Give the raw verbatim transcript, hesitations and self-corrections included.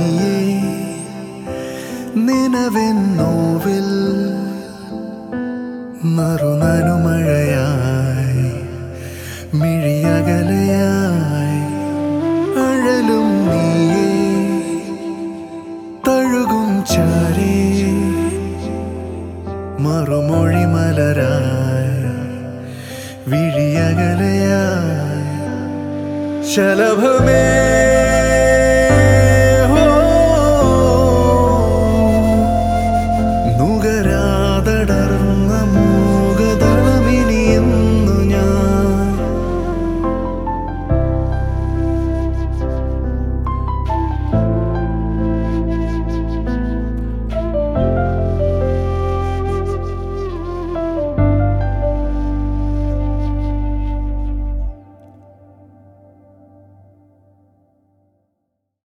നീയേ നിനവിൻ നോവിൽ മറുനനുമഴയായി മിഴിയകലയായി അഴലും നീയേ തഴുകും ചാരേ മറുമൊഴി മലരായി വിഴിയകലയായി ശലഭമേ